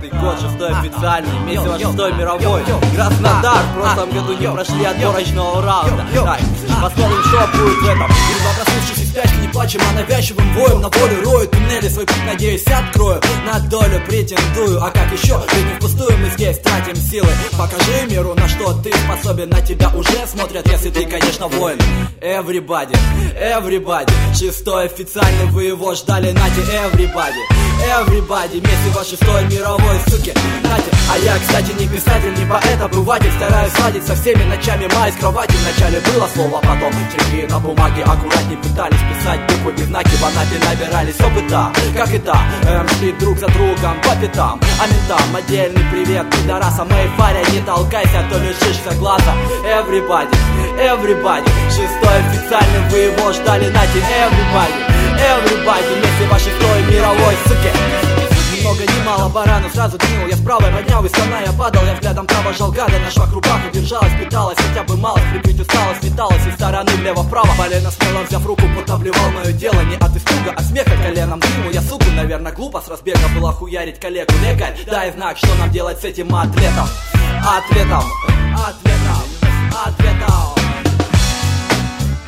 25-й год, 6-й официальный, месяц 6-й мировой. Краснодар, в прошлом году не прошли отборочного раунда. Посмотрим, что будет в этом. Едва проснувшись из спячки, не плачем, а навязчивым воем на волю рою туннели, свой путь, надеюсь, открою. На долю претендую, а как еще? Ведь не впустую мы здесь тратим силы. Покажи миру, на что ты способен. На тебя уже смотрят, если ты, конечно, воин. Everybody, everybody, 6-й официальный, вы его ждали, нате. Everybody, everybody, месиво 6-й мировой, суки, нате. А я, кстати, не писатель, не поэт, обыватель. Стараюсь сладить со всеми ночами, май с кровати. Вначале было слово, потом черки на бумаге аккуратней пытались писать буквы и знаки. В Анапе набирались опыта, как и там. Шли друг за другом по пятам. А ментам отдельный привет пидорасам. Эй, Фаря, не толкайся, а то лишишься глаза. Everybody, everybody, 6-й официальный, вы его ждали, нате. Everybody, everybody, месиво 6-й мировой, суки. Ни много ни мало барану сразу двинул. Я с правой поднял, из сна я падал. Я взглядом провожал гада, на швах руках удержалась, пыталась хотя бы малость прикрыть усталость, металась из стороны влево-вправо. Полено смело взяв руку, будто обливал мое дело. Не от испуга, от смеха коленом двинул. Я суку, наверное, глупо с разбега было хуярить коллегу. Лекарь, дай знак, что нам делать с этим атлетом. Атлетом, атлетом, атлетом.